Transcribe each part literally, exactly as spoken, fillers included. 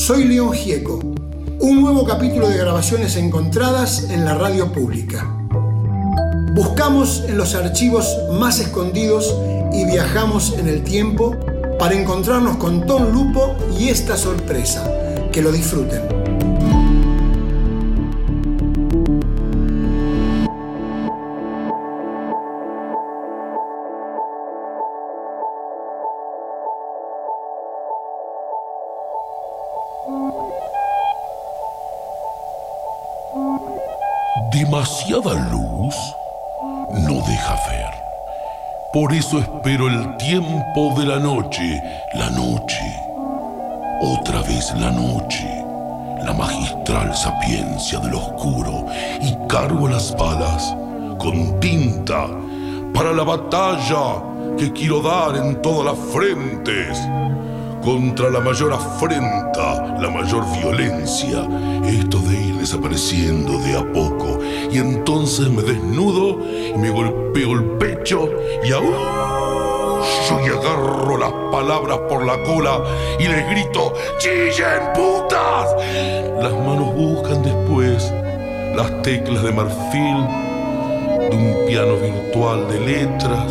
Soy León Gieco. Un nuevo capítulo de grabaciones encontradas en la radio pública. Buscamos en los archivos más escondidos y viajamos en el tiempo para encontrarnos con Tom Lupo y esta sorpresa. Que lo disfruten. Demasiada luz no deja ver. Por eso espero el tiempo de la noche, la noche, otra vez la noche, la magistral sapiencia del oscuro, y cargo las balas con tinta para la batalla que quiero dar en todas las frentes. Contra la mayor afrenta, la mayor violencia, esto de ir desapareciendo de a poco. Y entonces me desnudo y me golpeo el pecho y aúllo y agarro las palabras por la cola y les grito: ¡chillen, putas! Las manos buscan después las teclas de marfil de un piano virtual de letras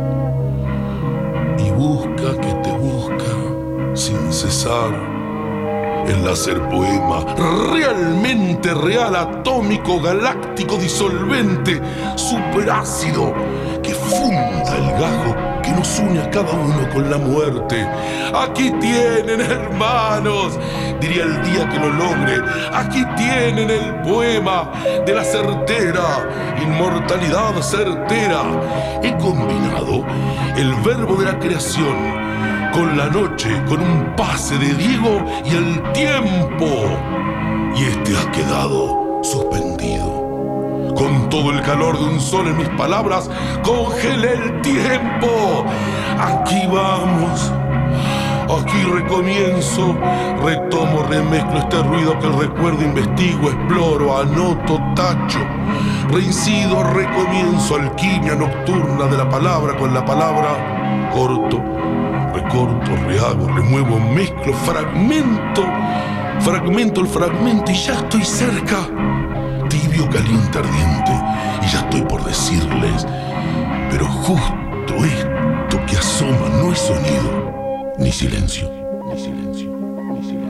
y busca que te busca sin cesar el láser poema, realmente real, atómico, galáctico, disolvente, superácido, que funda el gajo que nos une a cada uno con la muerte. Aquí tienen, hermanos, diría el día que lo logre, aquí tienen el poema de la certera inmortalidad certera. He combinado el verbo de la creación con la noche, con un pase de Diego y el tiempo. Y este ha quedado suspendido. Con todo el calor de un sol en mis palabras, congelé el tiempo. Aquí vamos. Aquí recomienzo, retomo, remezclo este ruido que el recuerdo investigo, exploro, anoto, tacho, reincido, recomienzo, alquimia nocturna de la palabra con la palabra, corto, recorto, rehago, remuevo, mezclo, fragmento, fragmento el fragmento y ya estoy cerca. Tibio, caliente, ardiente, y ya estoy por decirles, pero justo esto que asoma no es sonido, ni silencio, ni silencio, ni silencio.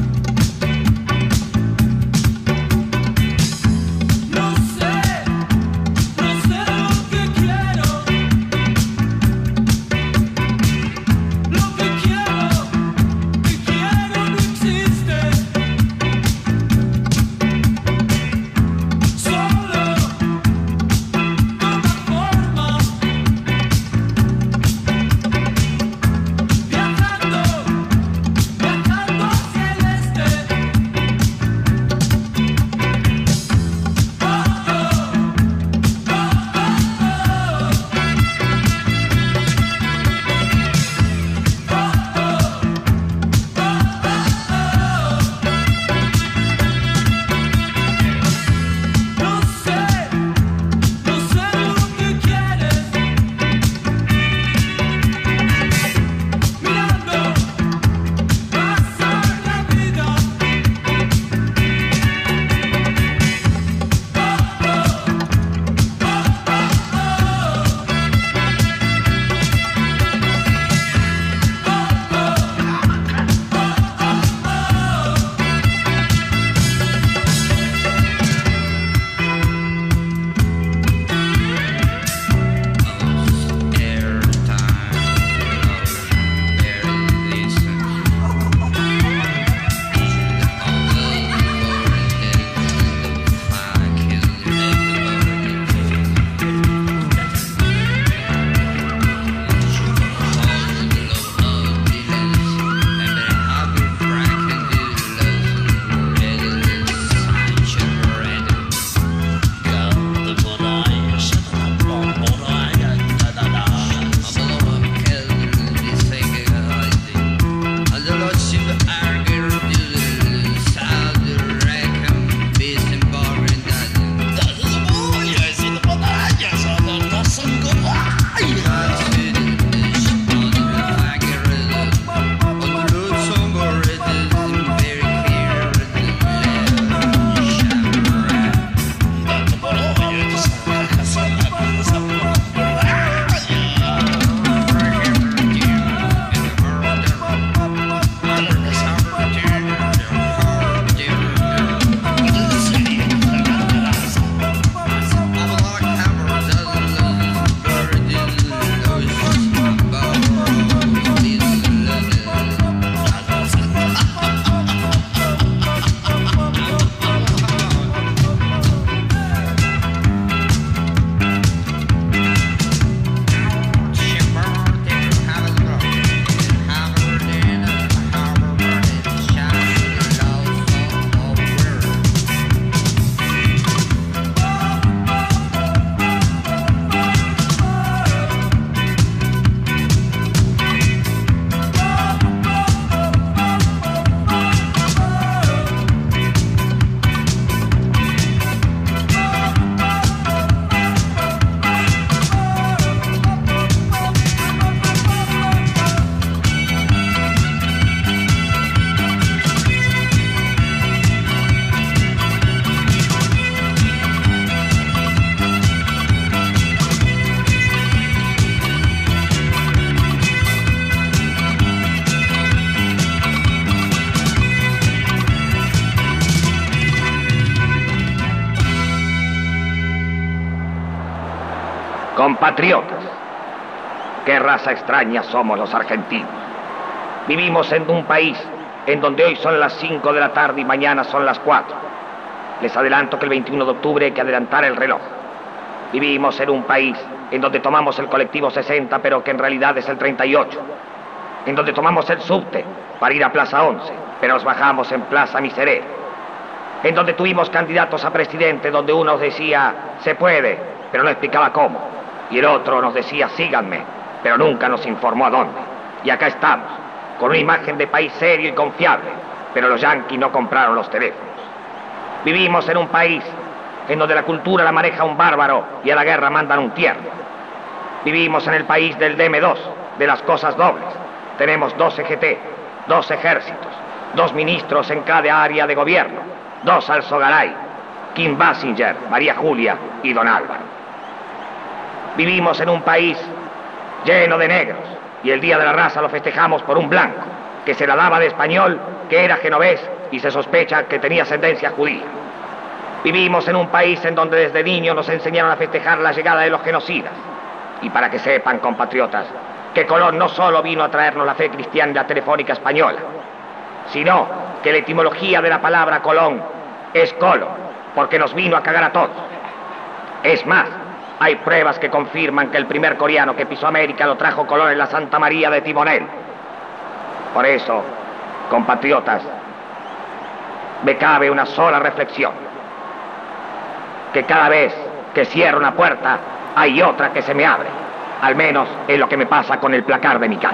No sé Compatriotas, qué raza extraña somos los argentinos. Vivimos en un país en donde hoy son las cinco de la tarde y mañana son las cuatro. Les adelanto que el veintiuno de octubre hay que adelantar el reloj. Vivimos en un país en donde tomamos el colectivo sesenta, pero que en realidad es el treinta y ocho. En donde tomamos el subte para ir a Plaza once, pero nos bajamos en Plaza Miserere. En donde tuvimos candidatos a presidente donde uno decía, se puede, pero no explicaba cómo. Y el otro nos decía, síganme, pero nunca nos informó a dónde. Y acá estamos, con una imagen de país serio y confiable, pero los yanquis no compraron los teléfonos. Vivimos en un país en donde la cultura la maneja un bárbaro y a la guerra mandan un tierno. Vivimos en el país del D M dos, de las cosas dobles. Tenemos dos C G T, dos ejércitos, dos ministros en cada área de gobierno, dos Alzogaray, Kim Basinger, María Julia y Don Álvaro. Vivimos en un país lleno de negros y el Día de la Raza lo festejamos por un blanco que se la daba de español, que era genovés y se sospecha que tenía ascendencia judía. Vivimos en un país en donde desde niños nos enseñaron a festejar la llegada de los genocidas. Y para que sepan, compatriotas, que Colón no solo vino a traernos la fe cristiana y la telefónica española, sino que la etimología de la palabra Colón es colo, porque nos vino a cagar a todos. Es más, hay pruebas que confirman que el primer coreano que pisó América lo trajo Colón en la Santa María de Timonel. Por eso, compatriotas, me cabe una sola reflexión: que cada vez que cierro una puerta, hay otra que se me abre. Al menos es lo que me pasa con el placar de mi casa.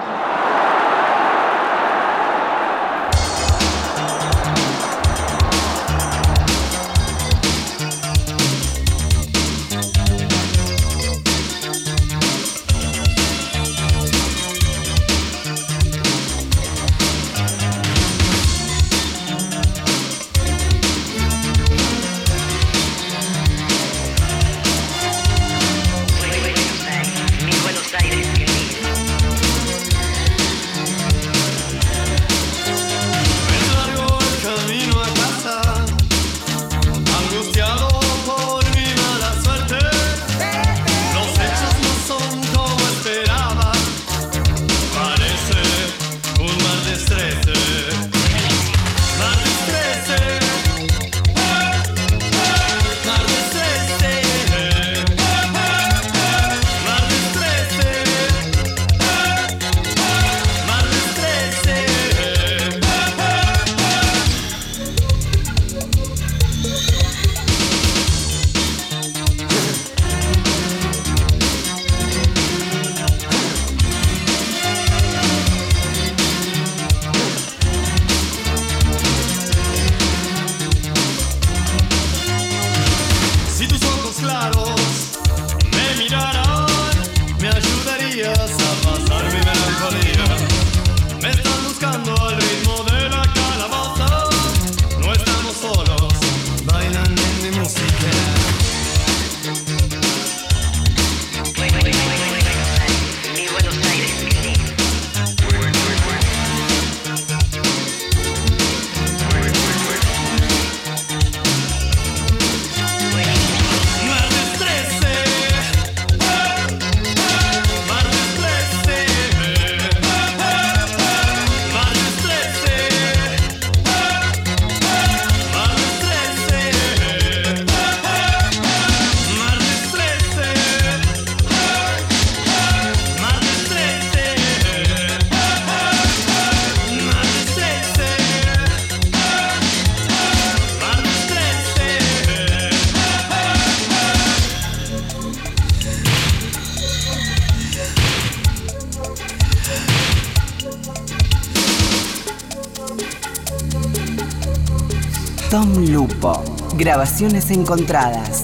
Tom Lupo, grabaciones encontradas.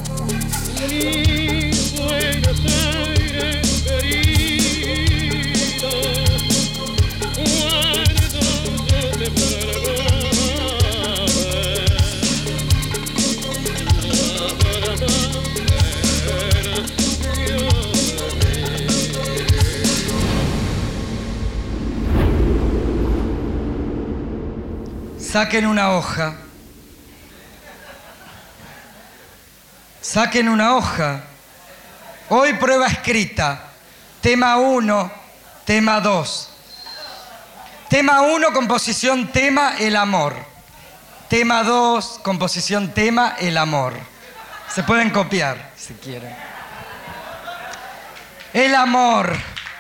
Saquen una hoja. Saquen una hoja. Hoy prueba escrita. Tema uno, tema dos. Tema uno, composición tema, el amor. Tema dos, composición tema, el amor. Se pueden copiar si quieren. El amor.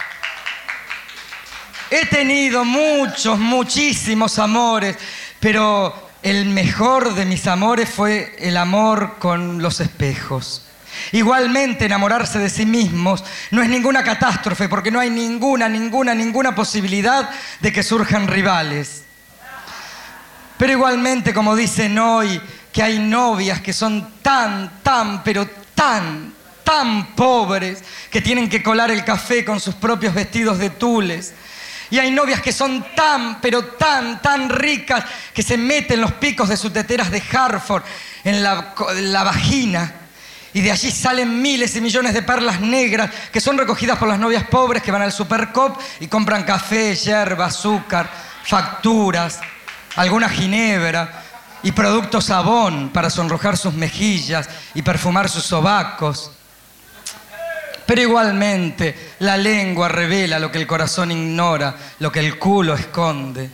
He tenido muchos, muchísimos amores, pero el mejor de mis amores fue el amor con los espejos. Igualmente, enamorarse de sí mismos no es ninguna catástrofe, porque no hay ninguna, ninguna, ninguna posibilidad de que surjan rivales. Pero igualmente, como dicen hoy, que hay novias que son tan, tan, pero tan, tan pobres que tienen que colar el café con sus propios vestidos de tules. Y hay novias que son tan, pero tan, tan ricas que se meten los picos de sus teteras de Hartford en la, en la vagina. Y de allí salen miles y millones de perlas negras que son recogidas por las novias pobres que van al Supercop y compran café, yerba, azúcar, facturas, alguna ginebra y productos Avon para sonrojar sus mejillas y perfumar sus sobacos. Pero igualmente la lengua revela lo que el corazón ignora, lo que el culo esconde.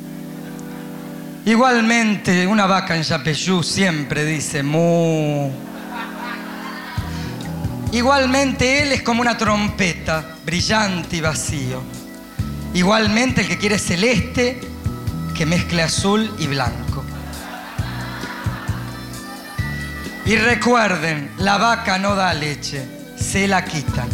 Igualmente una vaca en Yapeyú siempre dice mu. Igualmente él es como una trompeta, brillante y vacío. Igualmente el que quiere celeste, que mezcle azul y blanco. Y recuerden, la vaca no da leche, se la quitan.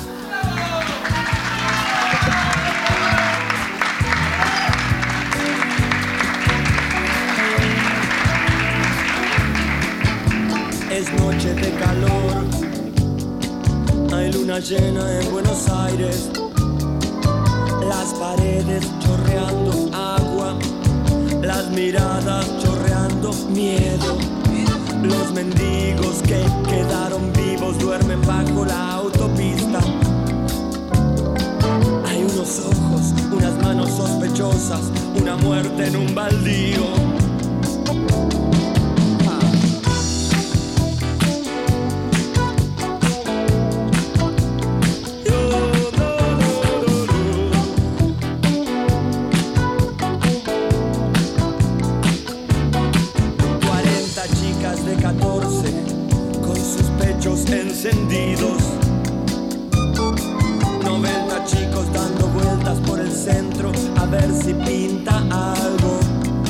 Es noche de calor, hay luna llena en Buenos Aires, las paredes chorreando agua, las miradas chorreando miedo. Los mendigos que quedaron vivos duermen bajo la autopista. Hay unos ojos, unas manos sospechosas, una muerte en un baldío. Encendidos, noventa chicos dando vueltas por el centro a ver si pinta algo.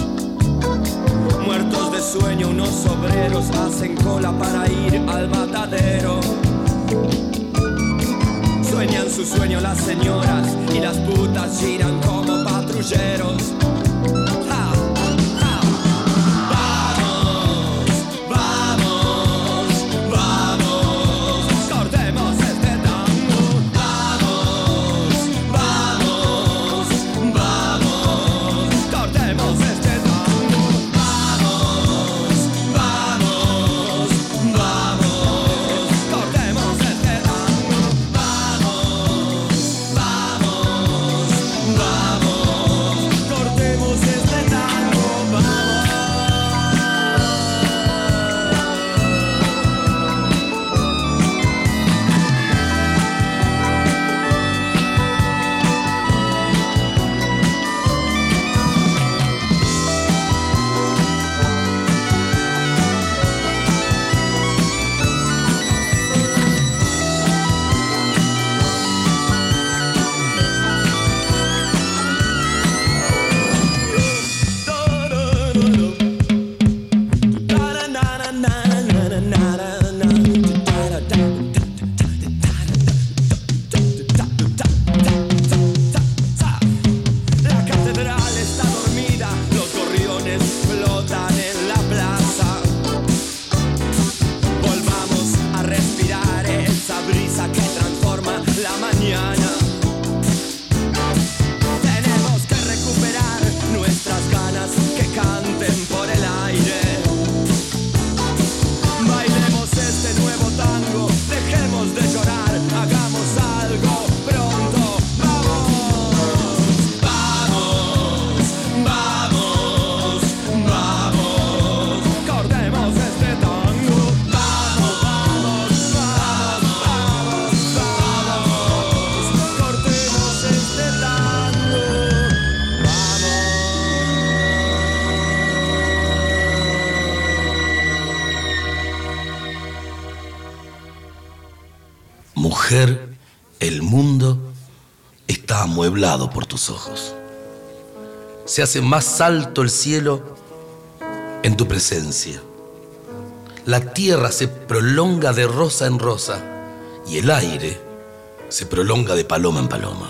Muertos de sueño, unos obreros hacen cola para ir al matadero. Sueñan su sueño las señoras y las putas giran como patrulleros. Cortemos Mujer, el mundo está amueblado por tus ojos. Se hace más alto el cielo en tu presencia. La tierra se prolonga de rosa en rosa y el aire se prolonga de paloma en paloma.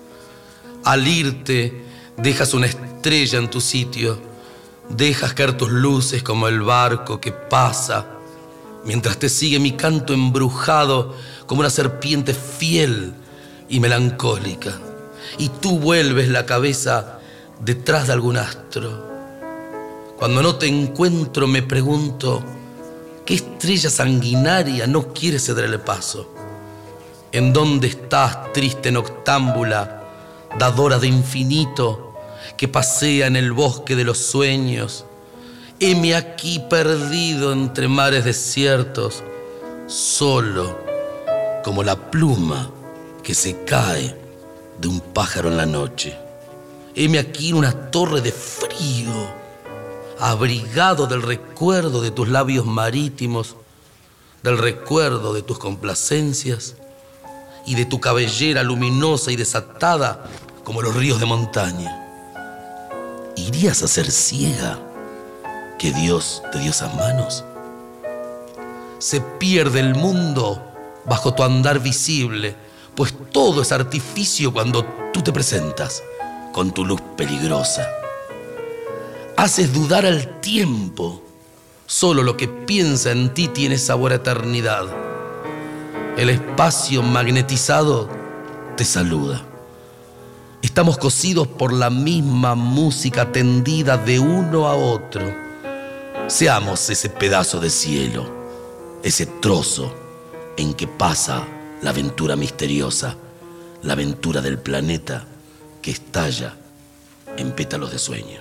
Al irte, dejas una estrella en tu sitio, dejas caer tus luces como el barco que pasa, mientras te sigue mi canto embrujado como una serpiente fiel y melancólica, y tú vuelves la cabeza detrás de algún astro. Cuando no te encuentro me pregunto, ¿qué estrella sanguinaria no quiere ceder el paso? ¿En dónde estás, triste noctámbula, dadora de infinito, que pasea en el bosque de los sueños? Heme aquí perdido entre mares desiertos, solo como la pluma que se cae de un pájaro en la noche. Heme aquí en una torre de frío, abrigado del recuerdo de tus labios marítimos, del recuerdo de tus complacencias y de tu cabellera luminosa y desatada como los ríos de montaña. ¿Irías a ser ciega que Dios te dio esas manos? Se pierde el mundo bajo tu andar visible, pues todo es artificio cuando tú te presentas con tu luz peligrosa. Haces dudar al tiempo, solo lo que piensa en ti tiene sabor a eternidad. El espacio magnetizado te saluda. Estamos cosidos por la misma música tendida de uno a otro. Seamos ese pedazo de cielo, ese trozo en que pasa la aventura misteriosa, la aventura del planeta que estalla en pétalos de sueño.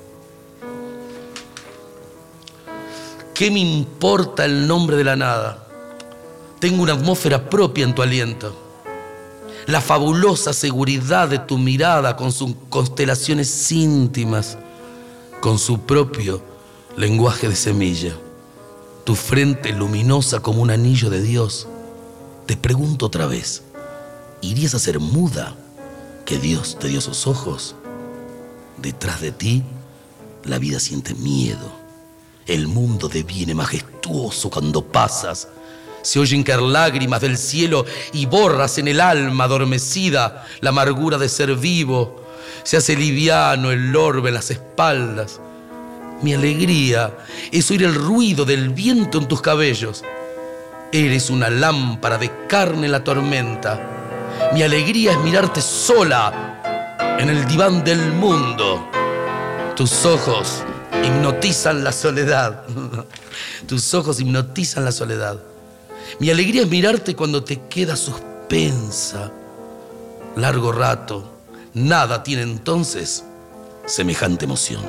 ¿Qué me importa el nombre de la nada? Tengo una atmósfera propia en tu aliento. La fabulosa seguridad de tu mirada con sus constelaciones íntimas, con su propio lenguaje de semilla. Tu frente luminosa como un anillo de Dios. Te pregunto otra vez, ¿irías a ser muda que Dios te dio sus ojos? Detrás de ti, la vida siente miedo. El mundo deviene majestuoso cuando pasas. Se oyen caer lágrimas del cielo y borras en el alma adormecida la amargura de ser vivo. Se hace liviano el orbe en las espaldas. Mi alegría es oír el ruido del viento en tus cabellos. Eres una lámpara de carne en la tormenta. Mi alegría es mirarte sola en el diván del mundo. Tus ojos hipnotizan la soledad. Tus ojos hipnotizan la soledad. Mi alegría es mirarte cuando te quedas suspensa. Largo rato, nada tiene entonces semejante emoción.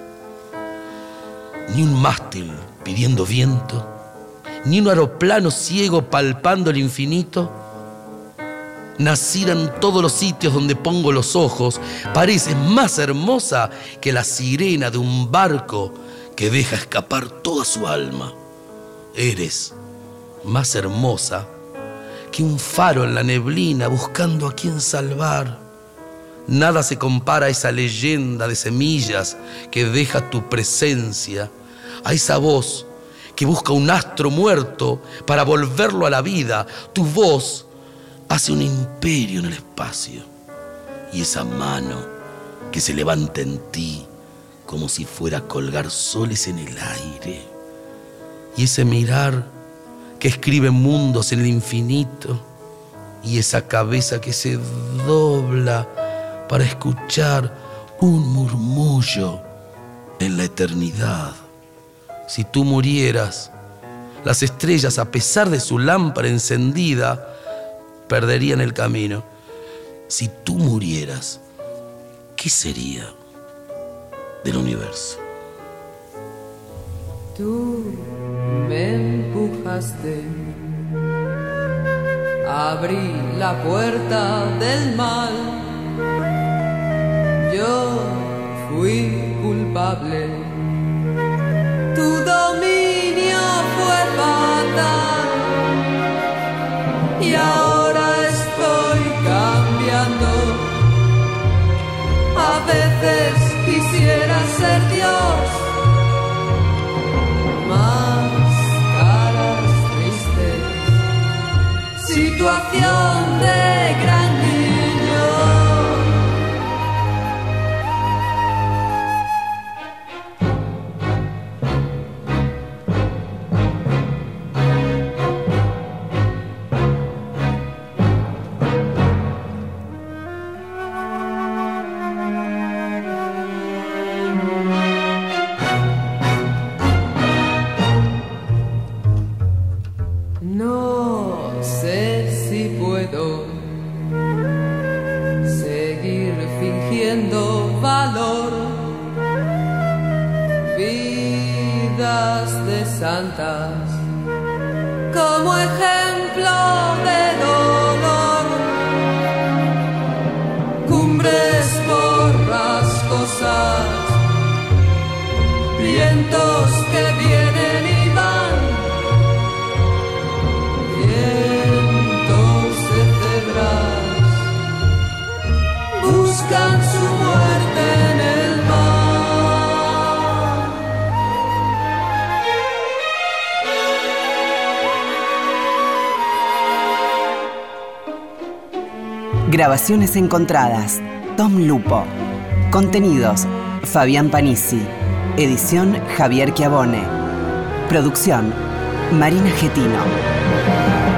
Ni un mástil pidiendo viento, ni un aeroplano ciego palpando el infinito. Nacida en todos los sitios donde pongo los ojos, pareces más hermosa que la sirena de un barco que deja escapar toda su alma. Eres más hermosa que un faro en la neblina buscando a quien salvar. Nada se compara a esa leyenda de semillas que deja tu presencia, a esa voz que busca un astro muerto para volverlo a la vida. Tu voz hace un imperio en el espacio, y esa mano que se levanta en ti como si fuera a colgar soles en el aire, y ese mirar que escribe mundos en el infinito, y esa cabeza que se dobla para escuchar un murmullo en la eternidad. Si tú murieras, las estrellas, a pesar de su lámpara encendida, perderían el camino. Si tú murieras, ¿qué sería del universo? Tú me empujaste, abrí la puerta del mal. Yo fui culpable, tu dominio fue fatal, y ahora condición de gran niño. No sé si puedo seguir fingiendo valor, vidas de santas como ejemplo de dolor, cumbres borrascosas, vientos que vienen y van, vientos de cebras buscan su muerte en el mar. Grabaciones encontradas. Tom Lupo. Contenidos: Fabián Panisi. Edición: Javier Chiavone. Producción: Marina Getino.